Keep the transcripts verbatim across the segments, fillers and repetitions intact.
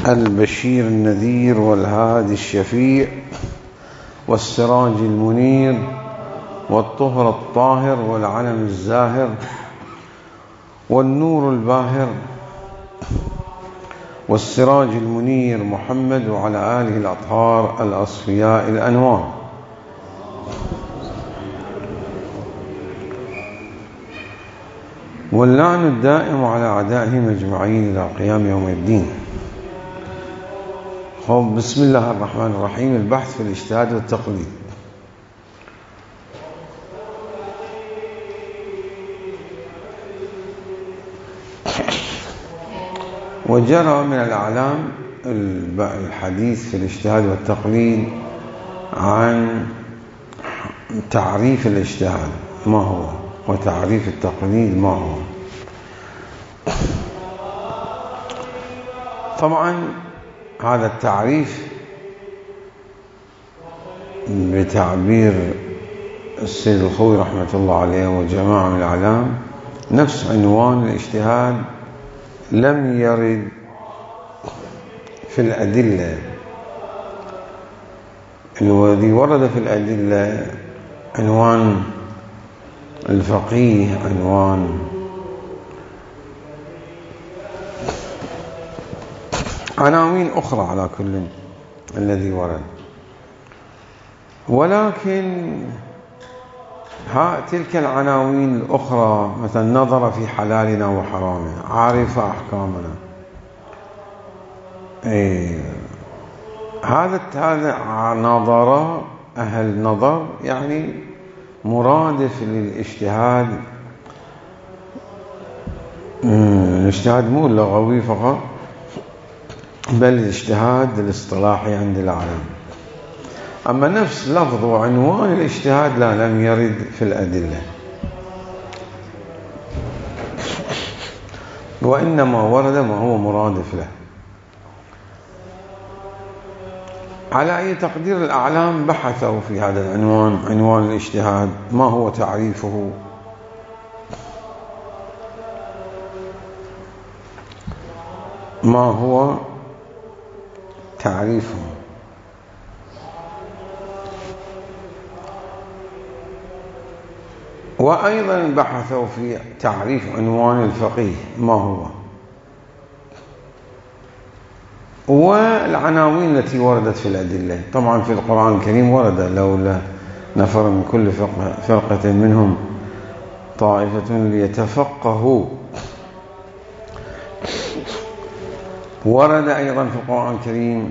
البشير النذير والهادي الشفيع والسراج المنير والطهر الطاهر والعلم الزاهر والنور الباهر والسراج المنير محمد وعلى آله الأطهار الأصفياء الأنوار. واللعن الدائم على أعدائهم أجمعين إلى قيام يوم الدين. بسم الله الرحمن الرحيم. البحث في الاجتهاد والتقليد. وجرى من الأعلام الحديث في الاجتهاد والتقليد عن تعريف الاجتهاد ما هو وتعريف التقليد ما هو. طبعا هذا التعريف بتعبير السيد الخوي رحمة الله عليه وجماعة من الأعلام نفس عنوان الاجتهاد لم يرد في الأدلة. الذي ورد في الأدلة عنوان الفقيه، عنوان عناوين أخرى على كل الذي ورد، ولكن ها تلك العناوين الأخرى مثلا نظر في حلالنا وحرامنا، عارف أحكامنا، إيه هذا هذا نظر أهل نظر يعني مرادف للاجتهاد. الاجتهاد مو اللغوي فقط بل الاجتهاد الاصطلاحي عند العالم. أما نفس لفظ وعنوان الاجتهاد لا لم يرد في الأدلة، وإنما ورد ما هو مرادف له. على أي تقدير الأعلام بحثوا في هذا العنوان، عنوان الاجتهاد ما هو تعريفه، ما هو تعريفه، وأيضا بحثوا في تعريف عنوان الفقيه ما هو، والعناوين التي وردت في الأدلة. طبعا في القرآن الكريم ورد لولا نفر من كل فرقة منهم طائفة ليتفقهوا. ورد أيضا في القرآن الكريم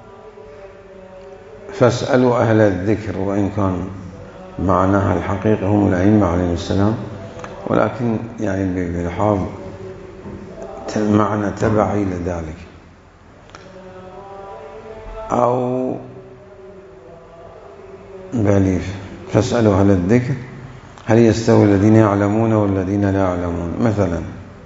فاسألوا أهل الذكر، وإن كان معناها الحقيقة هم الأئمة عليهم السلام، ولكن يعني بلحاظ معنى تبعي لذلك. أو بل فاسألوا أهل الذكر هل يستوي الذين يعلمون والذين لا يعلمون مثلا.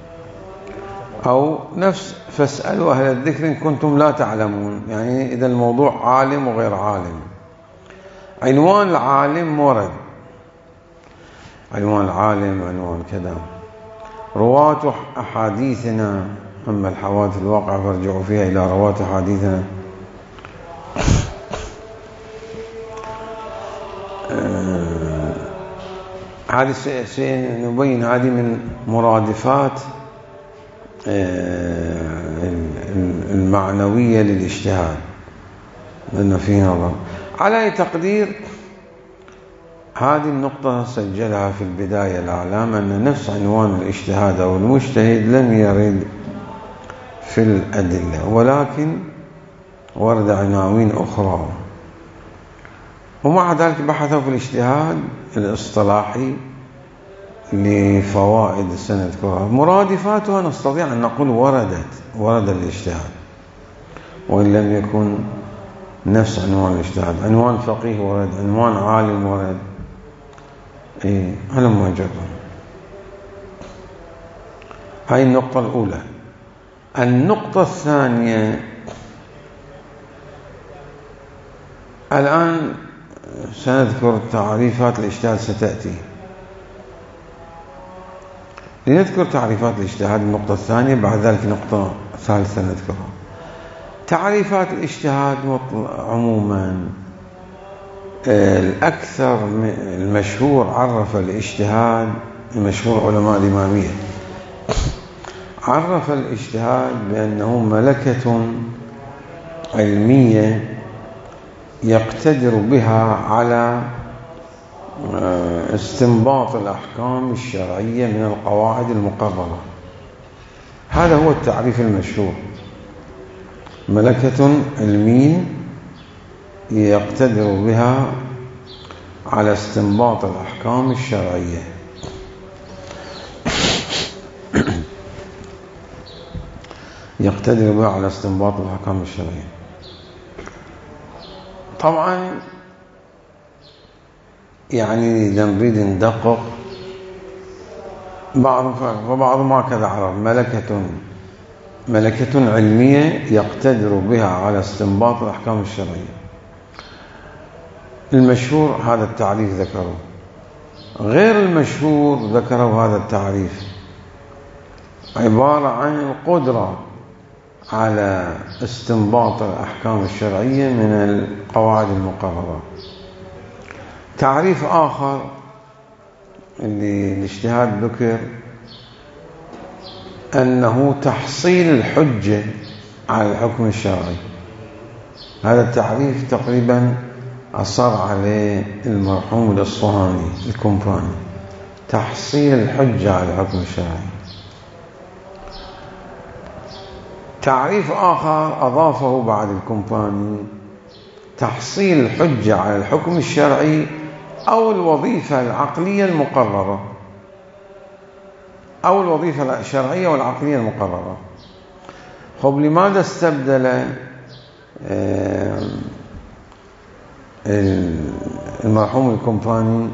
أو نفس فاسألوا أهل الذكر إن كنتم لا تعلمون، يعني إذا الموضوع عالم وغير عالم. عنوان العالم ورد، عنوان العالم عنوان كذا. رواة أحاديثنا، أما الحوادث الواقعة فارجعوا فيها إلى رواة أحاديثنا. هذه سنبين هذه من مرادفات المعنوية للاجتهاد، لأن فيه نظر. على أي تقدير هذه النقطة سجلها في البداية الأعلام أن نفس عنوان الاجتهاد أو المجتهد لم يرد في الأدلة، ولكن ورد عناوين أخرى. ومع ذلك بحثوا في الاجتهاد الاصطلاحي لفوائد سنذكرها. مرادفاتها نستطيع أن نقول وردت ورد الاجتهاد، وإن لم يكن نفس عنوان الاجتهاد. عنوان فقيه ورد، عنوان عالم ورد. إيه هذا موجود. هاي النقطة الأولى. النقطة الثانية، الآن سنذكر تعريفات الاجتهاد ستأتي. لنذكر تعريفات الاجتهاد النقطة الثانية، بعد ذلك نقطة ثالثة نذكرها. تعريفات الاجتهاد عموما، الأكثر المشهور عرف الاجتهاد، المشهور علماء الإمامية عرف الاجتهاد بأنه ملكة علمية يقتدر بها على استنباط الأحكام الشرعية من القواعد المقررة. هذا هو التعريف المشهور، ملكة علمية يقتدر بها على استنباط الأحكام الشرعية. يقتدر بها على استنباط الأحكام الشرعية. طبعا يعني إذا نريد ندقق، بعض فبعضهم هكذا عرف ملكة ملكة علمية يقتدر بها على استنباط الأحكام الشرعية. المشهور هذا التعريف ذكره، غير المشهور ذكروا هذا التعريف، عبارة عن القدرة على استنباط الأحكام الشرعية من القواعد المقررة. تعريف آخر اللي الاجتهاد ذكر أنه تحصيل الحجة على الحكم الشرعي. هذا التعريف تقريبا أصر عليه المرحوم الأصفهاني الكومباني، تحصيل الحجة على الحكم الشرعي. تعريف آخر أضافه بعد الكومباني، تحصيل الحجة على الحكم الشرعي أو الوظيفة العقلية المقررة، أو الوظيفة الشرعية والعقلية المقررة. خب لماذا استبدل المرحوم الكومباني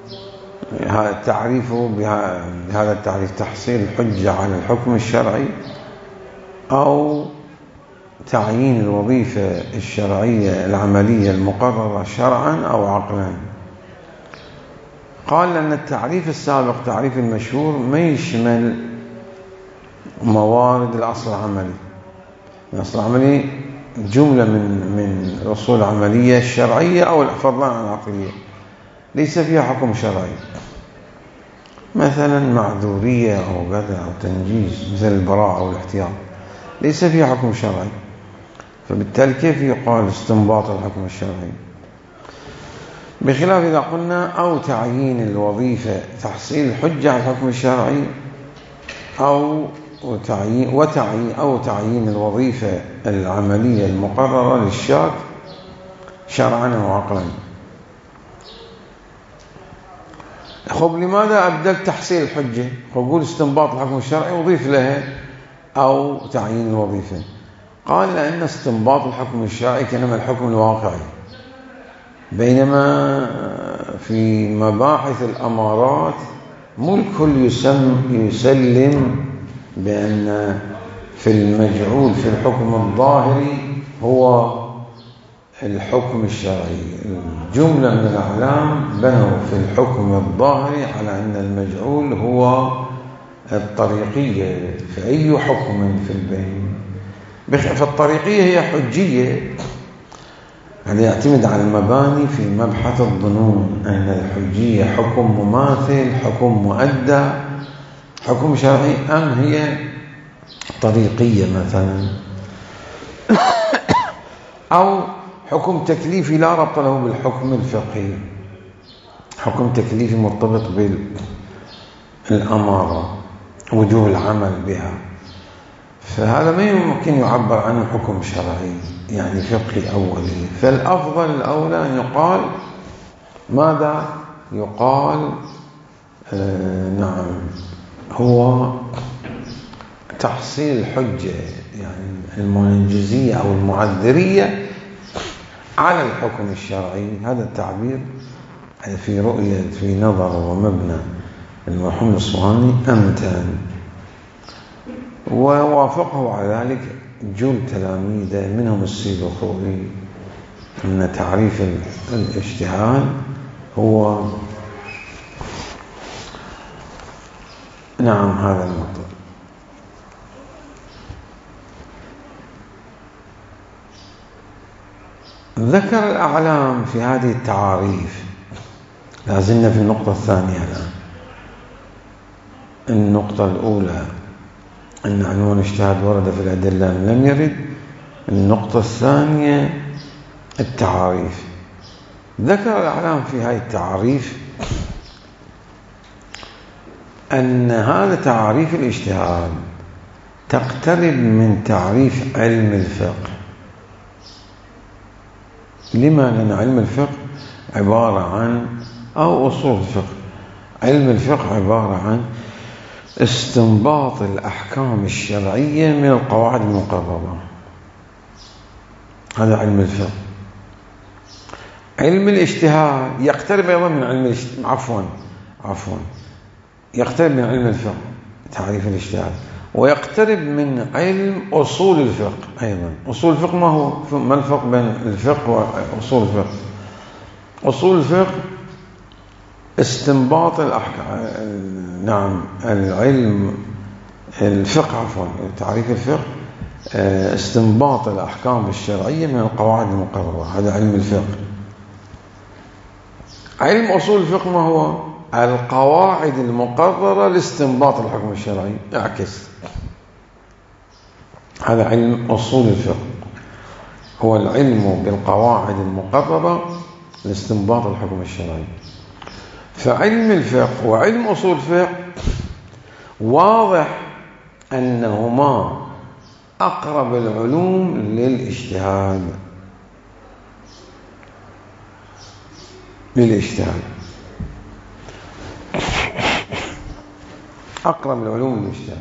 تعريفه بهذا التعريف، تحصيل الحجة على الحكم الشرعي أو تعيين الوظيفة الشرعية العملية المقررة شرعا أو عقلا؟ قال لأن التعريف السابق تعريف المشهور ما يشمل موارد الأصل العملي. الأصل العملي جملة من من الأصول العملية الشرعية أو فضلا عن العقلية ليس فيها حكم شرعي، مثلا معذورية أو كذا أو تنجيز مثل البراءة أو الاحتياط ليس فيها حكم شرعي، فبالتالي كيف يقال استنباط الحكم الشرعي؟ بخلاف إذا قلنا أو تعيين الوظيفة، تحصيل الحجة على الحكم الشرعي أو وتعيين وتعيين أو تعيين الوظيفة العملية المقررة للشاك شرعا وعقلا. خب لماذا أبدل تحصيل الحجة؟ قول استنباط الحكم الشرعي وضيف لها أو تعيين الوظيفة. قال لأن استنباط الحكم الشرعي كنما الحكم الواقعي، بينما في مباحث الأمارات مو الكل يسلم بأن في المجعول في الحكم الظاهري هو الحكم الشرعي. الجملة من الأعلام بنوا في الحكم الظاهري على أن المجعول هو الطريقية في أي حكم في البين. فالطريقية هي حجية، يعني يعتمد على المباني في مبحث الظنون، أن الحجية حكم مماثل، حكم مؤدى، حكم شرعي، أم هي طريقية مثلا، أو حكم تكليفي لا ربط له بالحكم الفقهي، حكم تكليفي مرتبط بالأمارة وجوه العمل بها، فهذا ما يمكن يعبر عنه حكم شرعي يعني فقهي أولي. فالأفضل الأولى أن يقال ماذا؟ يقال آه نعم هو تحصيل الحجة يعني المنجزية أو المعذرية على الحكم الشرعي. هذا التعبير في رؤية في نظر ومبنى المرحوم الأصفهاني أمتن، ووافقه على ذلك جل تلاميذه منهم السيد الخوئي، أن تعريف الاجتهاد هو نعم هذا المطلب. ذكر الأعلام في هذه التعاريف. لازلنا في النقطة الثانية الآن. النقطة الأولى أن عنوان الاجتهاد ورد في الأدلة لم يرد. النقطة الثانية التعاريف. ذكر الأعلام في هذه التعاريف أن هذا تعريف الاجتهاد تقترب من تعريف علم الفقه. لما؟ لأن علم الفقه عبارة عن أو أصول الفقه. علم الفقه عبارة عن استنباط الأحكام الشرعية من القواعد المقررة. هذا علم الفقه. علم الاجتهاد يقترب أيضا من علم الاجتهاد. عفوا عفوا يقترب من علم الفقه تعريف الاجتهاد، ويقترب من علم أصول الفقه أيضا. أصول الفقه ما هو؟ ما الفرق بين الفقه وأصول الفقه؟ أصول الفقه استنباط الأحكام. نعم، العلم الفقه عفوا تعريف الفقه استنباط الأحكام الشرعية من القواعد المقررة. هذا علم الفقه. علم أصول الفقه ما هو؟ القواعد المقررة لاستنباط الحكم الشرعي. اعكس. هذا علم أصول الفقه، هو العلم بالقواعد المقررة لاستنباط الحكم الشرعي. فعلم الفقه وعلم أصول الفقه واضح أنهما أقرب العلوم للاجتهاد للاجتهاد أقرب العلوم للاجتهاد.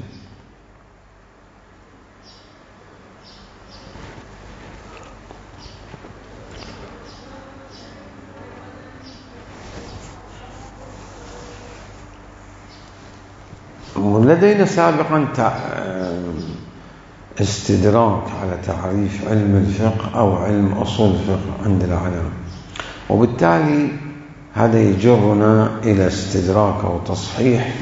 ولدينا سابقا استدراك على تعريف علم الفقه أو علم أصول الفقه عند العلماء، وبالتالي هذا يجرنا إلى استدراك أو تصحيح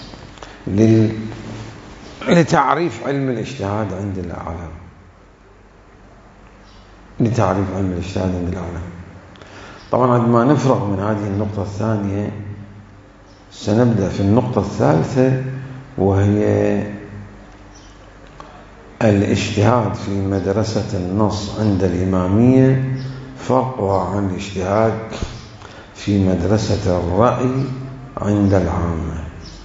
لتعريف علم الاجتهاد عند العلماء. لتعريف علم الاجتهاد عند العلماء. طبعا عندما نفرغ من هذه النقطة الثانية سنبدأ في النقطة الثالثة، وهي الاجتهاد في مدرسة النص عند الإمامية فرقها عن الاجتهاد في مدرسة الرأي عند العامة،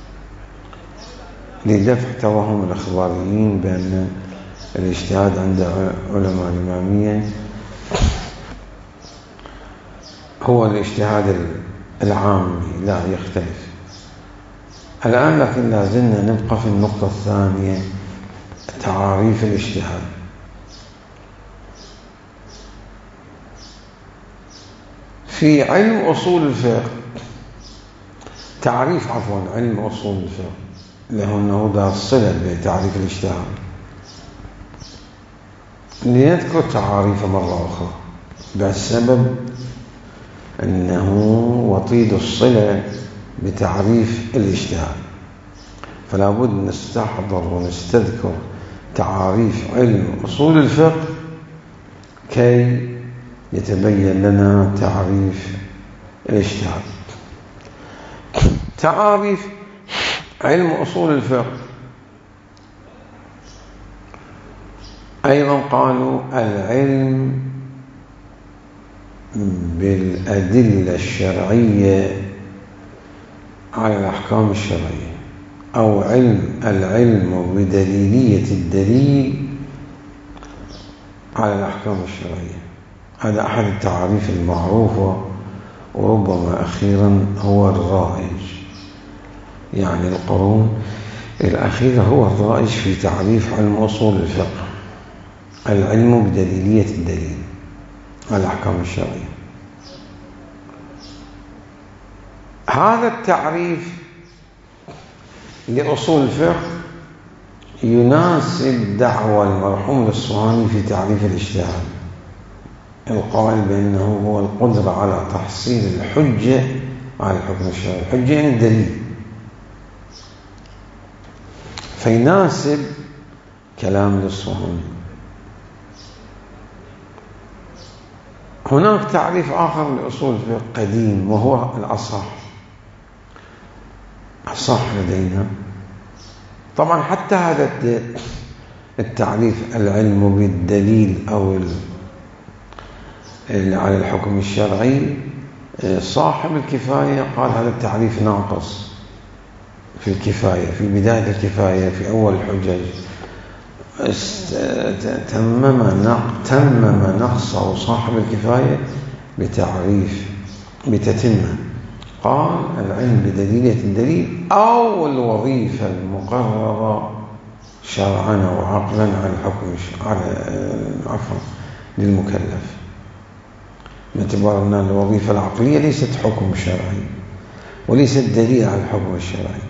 لدفع توهم الإخباريين بأن الاجتهاد عند علماء الإمامية هو الاجتهاد العامي. لا، يختلف. الآن لكن لازلنا نبقى في النقطة الثانية تعريف الاجتهاد. في علم أصول الفقه تعريف عفوا علم أصول الفقه لأنه ذا صلة بتعريف الاجتهاد. لنذكر تعاريف مرة أخرى بسبب أنه وطيد الصلة بتعريف الاجتهاد، فلا بد نستحضر ونستذكر تعاريف علم أصول الفقه كي يتبين لنا تعريف الاجتهاد. تعاريف علم أصول الفقه أيضا قالوا العلم بالأدلة الشرعية على الأحكام الشرعية، أو علم العلم بدليلية الدليل على الأحكام الشرعية. هذا أحد التعاريف المعروفة، وربما أخيرا هو الرائج، يعني القرون الأخيرة هو الرائج في تعريف علم أصول الفقه، العلم بدليلية الدليل على الأحكام الشرعية. هذا التعريف لأصول الفقه يناسب دعوى المرحوم الأصفهاني في تعريف الاجتهاد، القائل بأنه هو القدرة على تحصيل الحجة على الحكم الشرعي. الحجة يعني الدليل، فيناسب كلام الأصفهاني. هناك تعريف آخر لأصول الفقه قديم وهو الأصح أصح لدينا. طبعا حتى هذا التعريف العلم بالدليل أو على الحكم الشرعي، صاحب الكفاية قال هذا التعريف ناقص في الكفاية، في بداية الكفاية في أول الحجج تمم تمم نقصه صاحب الكفاية بتعريف بتتمة. قال العلم بدليلة الدليل أو الوظيفة المقررة شرعا أو عقلا على الحكم على عفوا للمكلف، باعتبار أن الوظيفة العقلية ليست حكم شرعي وليست دليل على الحكم الشرعي.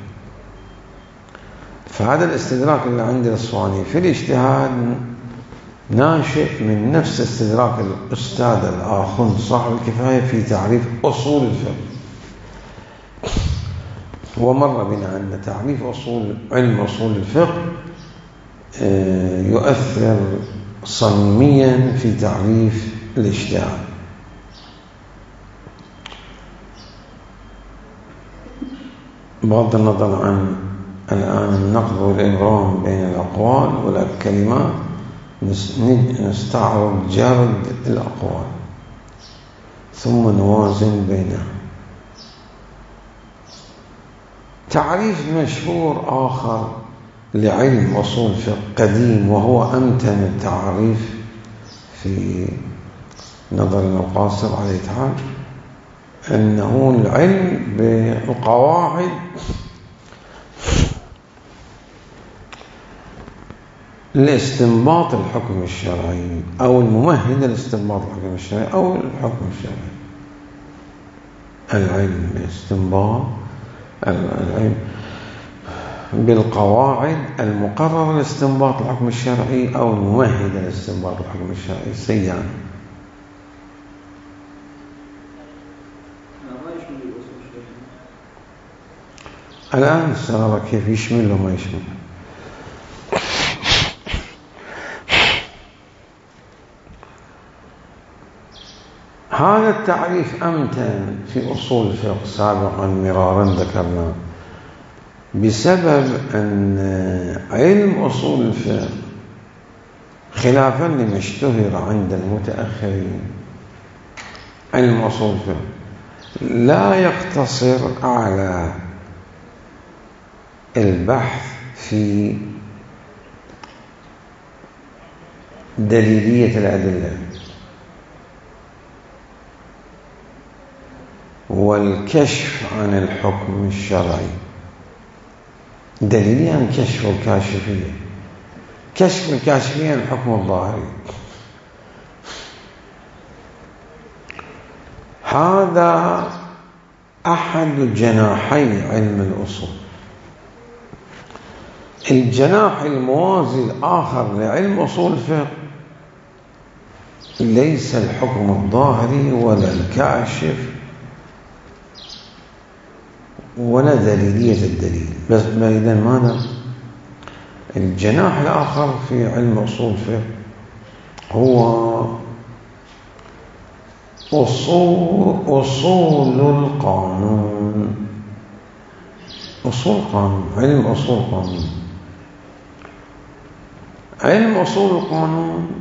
فهذا الاستدراك اللي عند الأصفهاني في الاجتهاد ناشئ من نفس استدراك الأستاذ الآخر صاحب الكفاية في تعريف أصول الفقه. ومر بنا أن تعريف أصول علم أصول الفقه يؤثر صميميا في تعريف الاجتهاد. بغض النظر عن الآن النقد والإبرام بين الأقوال والكلمات، نستعرض جرد الأقوال ثم نوازن بينها. تعريف مشهور آخر لعلم أصول الفقه قديم وهو أمتن التعريف في نظرنا القاصر عليه تعالى، أنه العلم بالقواعد لاستنباط الحكم الشرعي أو الممهد لاستنباط الحكم الشرعي أو الحكم الشرعي. العلم باستنباط العلم بالقواعد المقررة لاستنباط الحكم الشرعي أو الممهدة لاستنباط الحكم الشرعي سيان. الآن سنرى كيف يشمل وما يشمل. هذا التعريف أمتن في أصول الفقه سابقا مرارا ذكرنا، بسبب أن علم أصول الفقه خلافا لما اشتهر عند المتأخرين، علم أصول الفقه لا يقتصر على البحث في دليلية الأدلة والكشف عن الحكم الشرعي. دليلية عن كشف الكاشفية، كشف الكاشفية عن الحكم الظاهري. هذا أحد جناحي علم الأصول. الجناح الموازي الآخر لعلم أصول الفقه ليس الحكم الظاهري ولا الكاشف ولا دليلية الدليل، بس إذا ماذا؟ الجناح الآخر في علم أصول الفقه هو أصول, أصول القانون. أصول القانون، علم أصول القانون. علم أصول القانون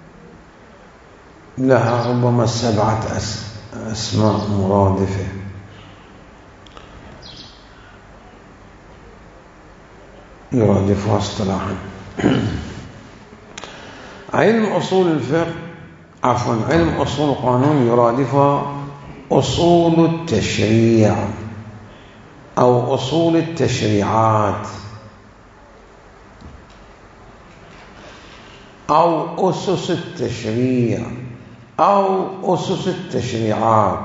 لها ربما سبعة أسماء مرادفة. يرادفها اصطلاحا. علم أصول الفقه عفوا علم أصول القانون يرادفها أصول التشريع أو أصول التشريعات أو أسس التشريع أو أسس التشريعات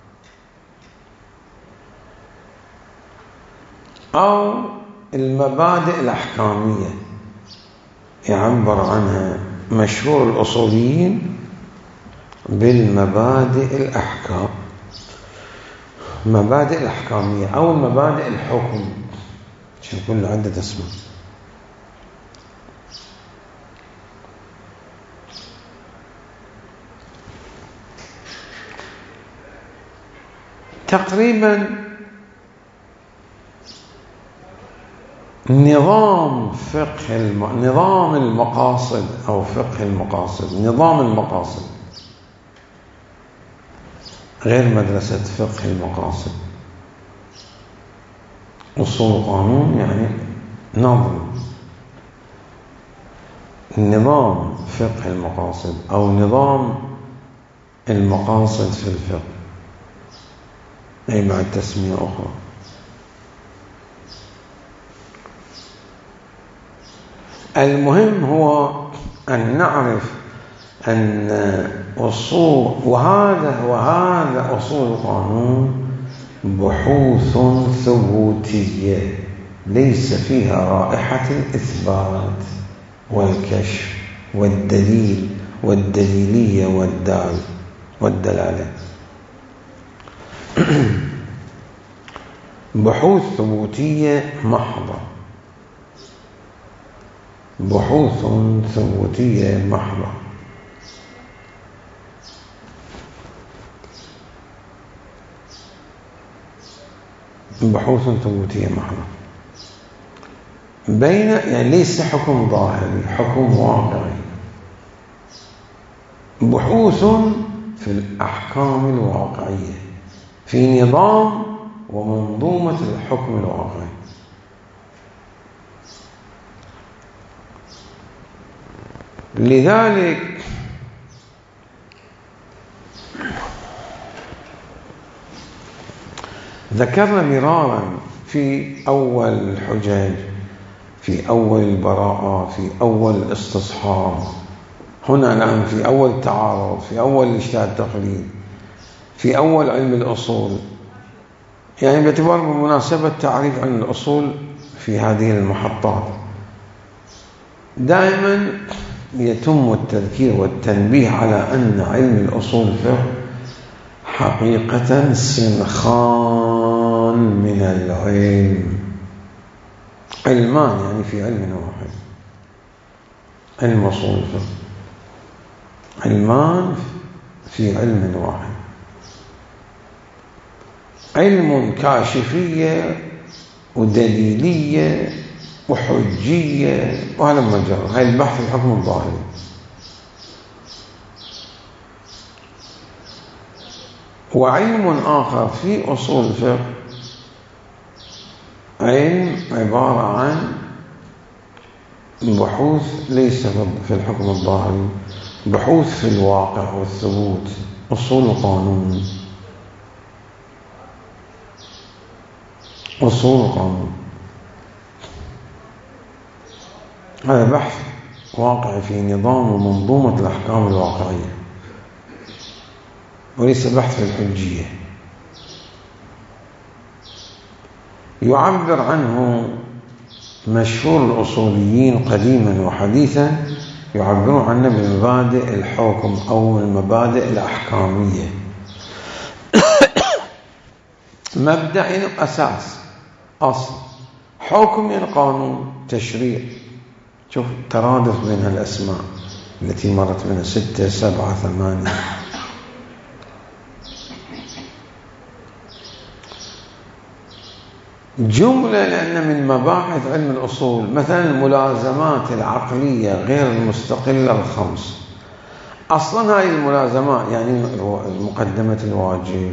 أو المبادئ الأحكامية، يعبر عنها مشهور الأصوليين بالمبادئ الأحكام، مبادئ الأحكامية أو مبادئ الحكم، عشان كل عدة اسماء. تقريبا نظام فقه الم... نظام المقاصد أو فقه المقاصد، نظام المقاصد غير مدرسة فقه المقاصد. أصول قانون يعني نظم، نظام فقه المقاصد أو نظام المقاصد في الفقه، أي بعد تسمية أخرى. المهم هو أن نعرف أن أصول وهذا وهذا أصول القانون بحوث ثبوتية ليس فيها رائحة الإثبات والكشف والدليل والدليلية والدال والدلالة. بحوث ثبوتية محضة، بحوث ثبوتية محضة. بحوث ثبوتية محضة بين يعني ليس حكم ظاهري، حكم واقعي. بحوث في الأحكام الواقعية في نظام ومنظومة الحكم الواقعي. لذلك ذكرنا مرارا في أول الحجج، في أول البراءة، في أول الاستصحاب، هنا الآن في أول التعارض، في أول الاجتهاد التقليد، في أول علم الأصول، يعني باعتبار بمناسبة تعريف علم الأصول في هذه المحطات دائما يتم التذكير والتنبيه على أن علم الأصول فقه حقيقة سنخان من العلم، علمان يعني في علم واحد. علم أصول الفقه علمان في علم واحد، علم كاشفية ودليلية وحجية وهذا مجرى، هاي البحث الحكم الظاهري. وعلم آخر في أصول الفقه علم عبارة عن بحوث ليس في الحكم الظاهري، بحوث في الواقع والثبوت، أصول القانون. أصول القانون هذا بحث واقع في نظام ومنظومة الأحكام الواقعية وليس بحث في الحجية. يعبر عنه مشهور الأصوليين قديما وحديثا، يعبرون عنه بمبادئ الحكم أو المبادئ الأحكامية. مبدأ يعني أساس، أصل. حكم يعني قانون، تشريع. شوف ترادف بين الأسماء التي مرت من ستة سبعة ثمانية. جملة لأن من مباحث علم الأصول مثلا الملازمات العقلية غير المستقلة الخمس. أصلا هذه الملازمات يعني مقدمة الواجب،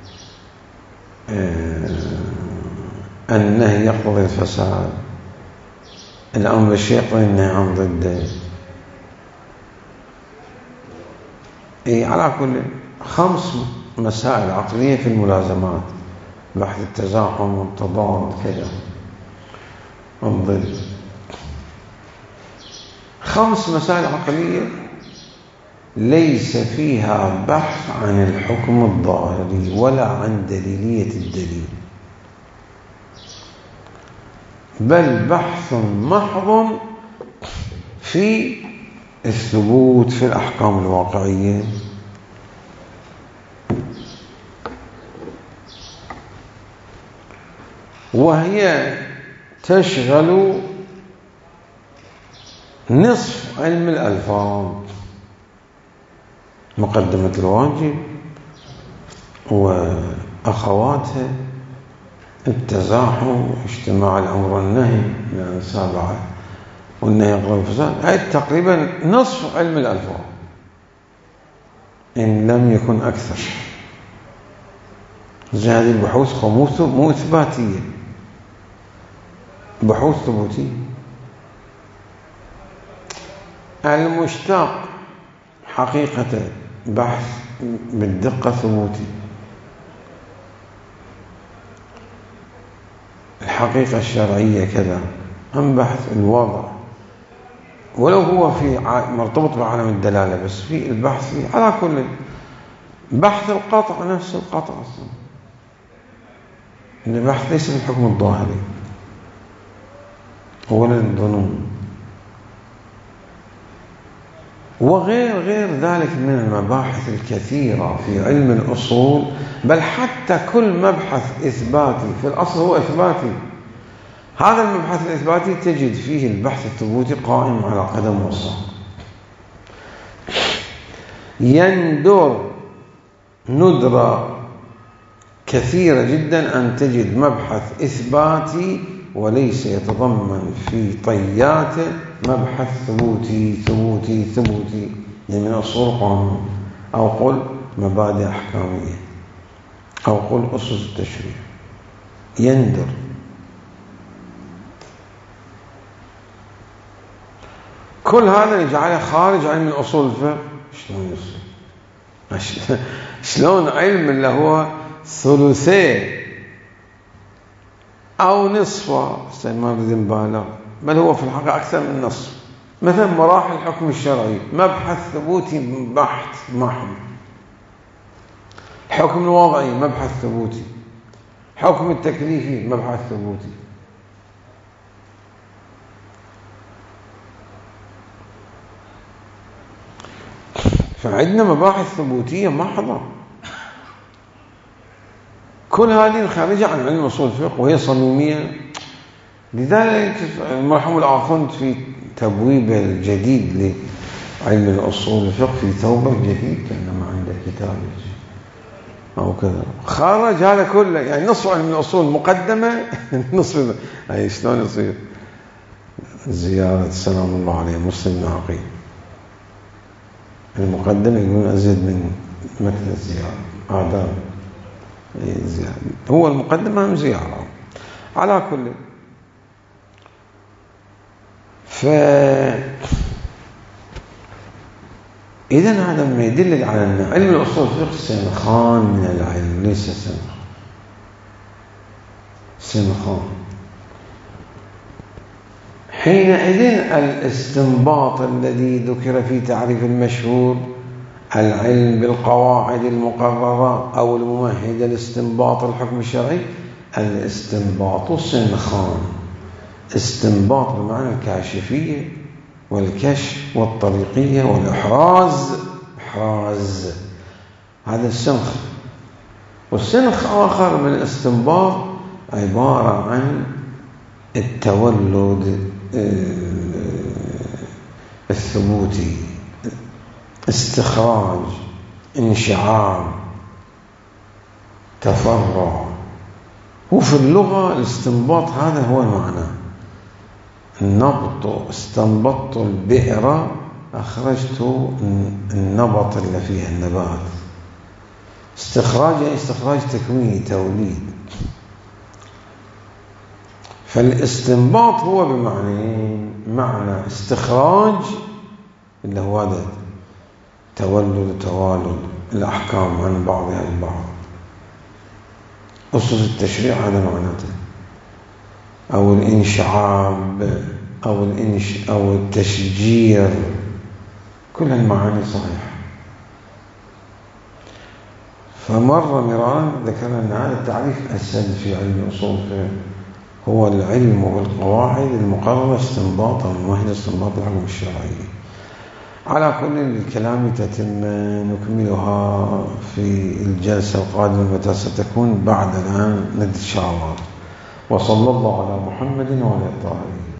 النهي يقتضي الفساد، الأمر بالشيء يقتضي النهي عن ضده. إيه على كل خمس مسائل عقلية في الملازمات، بحث التزاحم والتضاد كذا الضد. خمس مسائل عقلية ليس فيها بحث عن الحكم الظاهري ولا عن دليلية الدليل، بل بحث محض في الثبوت في الأحكام الواقعية. وهي تشغل نصف علم الألفاظ، مقدمة الواجب أخواتها التزاحم، اجتماع الأمر والنهي من السابعة والنهي يقضي الفساد، هذه تقريبا نصف علم الألفاظ إن لم يكن أكثر. زي هذه البحوث مو إثباتية، بحوث ثبوتية. المشتاق حقيقة بحث بالدقة ثبوتي، الحقيقة الشرعية كذا، أم بحث الوضع ولو هو في مرتبط بعالم الدلالة، بس في البحث فيه على كل بحث القطع نفس القطع أصلا، البحث ليس بالحكم الظاهري ولا الظنون وغير غير ذلك من المباحث الكثيرة في علم الأصول. بل حتى كل مبحث إثباتي في الأصل هو إثباتي، هذا المبحث الإثباتي تجد فيه البحث الثبوتي قائم على قدم وساق. يندر ندرة كثيرة جدا أن تجد مبحث إثباتي وليس يتضمن في طياته مبحث ثبوتي ثبوتي ثبوتي من أصول قانون، أو قل مبادئ أحكامية، أو قل أسس التشريع. يندر. كل هذا يجعله خارج علم الأصول الفقه. شلون يصير؟ شلون علم اللي هو ثلثي أو نصفه، ما نريد نبالغ، بل هو في الحقيقة أكثر من نصف. مثلا مراحل الحكم الشرعي مبحث ثبوتي بحث محض، الحكم الوضعي مبحث ثبوتي، حكم التكليفي مبحث ثبوتي. فعندنا مباحث ثبوتية محضة، كل هذه خارجة عن علم أصول الفقه وهي صميمية. لذلك المرحوم الآخوند في تبويبه الجديد لعلم الأصول الفقه في ثوبه الجديد، كأنما عنده كتاب أو كذا، خرج هذا كله، يعني نصف علم الأصول مقدمة نصف. أي شلون يصير؟ زيارة سلام الله عليه مسلم بن عقيل المقدمة يقول أزيد من مكتب الزيارة آداب زيارة، هو المقدمة هم زيارة على كل. فإذا هذا ما يدل على أن علم الأصول الفقه سنخان من العلم، ليس سنخان سنخان. حينئذ الاستنباط الذي ذكر في تعريف المشهور العلم بالقواعد المقررة أو الممهدة لاستنباط الحكم الشرعي، الاستنباط سنخان، استنباط بمعنى الكاشفية والكشف والطريقية والإحراز، إحراز هذا السنخ. والسنخ آخر من الاستنباط عبارة عن التولد الثبوتي، استخراج، انشعاب، تفرع. وفي اللغة الاستنباط هذا هو المعنى. النبط، استنبطت البئر أخرجت النبط اللي فيها النبات. استخراج يعني استخراج تكويني توليد. فالاستنباط هو بمعنى معنى استخراج اللي هو هذا تولد توالد الأحكام عن بعضها البعض، أسس التشريع هذا معناته، أو الانشعاب أو الانش أو التشجير، كل المعاني صحيحة. فمر مرارا ذكرنا أن هذا التعريف أسد في علم الأصول هو العلم بالقواعد المقررة استنباطا وهي استنباط الحكم الشرعي. على كل الكلام تتم نكملها في الجلسة القادمة متى ستكون بعد الآن إن شاء الله. وصلى الله على محمد وعلى آله.